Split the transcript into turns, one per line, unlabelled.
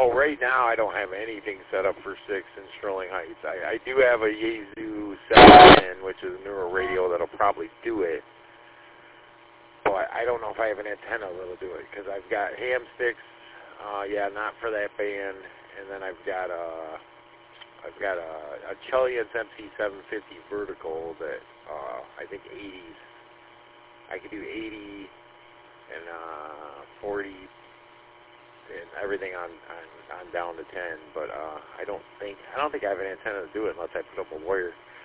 No, right now I don't have anything set up for 6 in Sterling Heights. I do have a Yaesu 7, which is a newer radio that'll probably do it. But I don't know if I have an antenna that'll do it, because I've got ham sticks, not for that band, and then I've got a Cheliance MC750 vertical that I think 80s. I could do 80 and 40 and everything on down to 10, but I don't think I have an antenna to do it unless I put up a wire.